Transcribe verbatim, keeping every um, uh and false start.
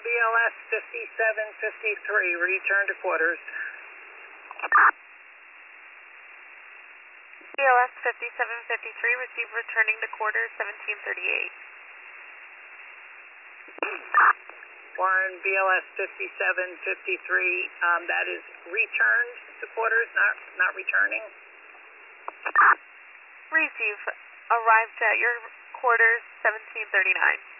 B L S fifty-seven fifty-three, return to quarters. B L S fifty-seven fifty-three, receive returning to quarters seventeen thirty-eight. Warren, B L S fifty-seven fifty-three, um, that is returned to quarters, not, not returning. Receive, arrived at your quarters seventeen thirty-nine.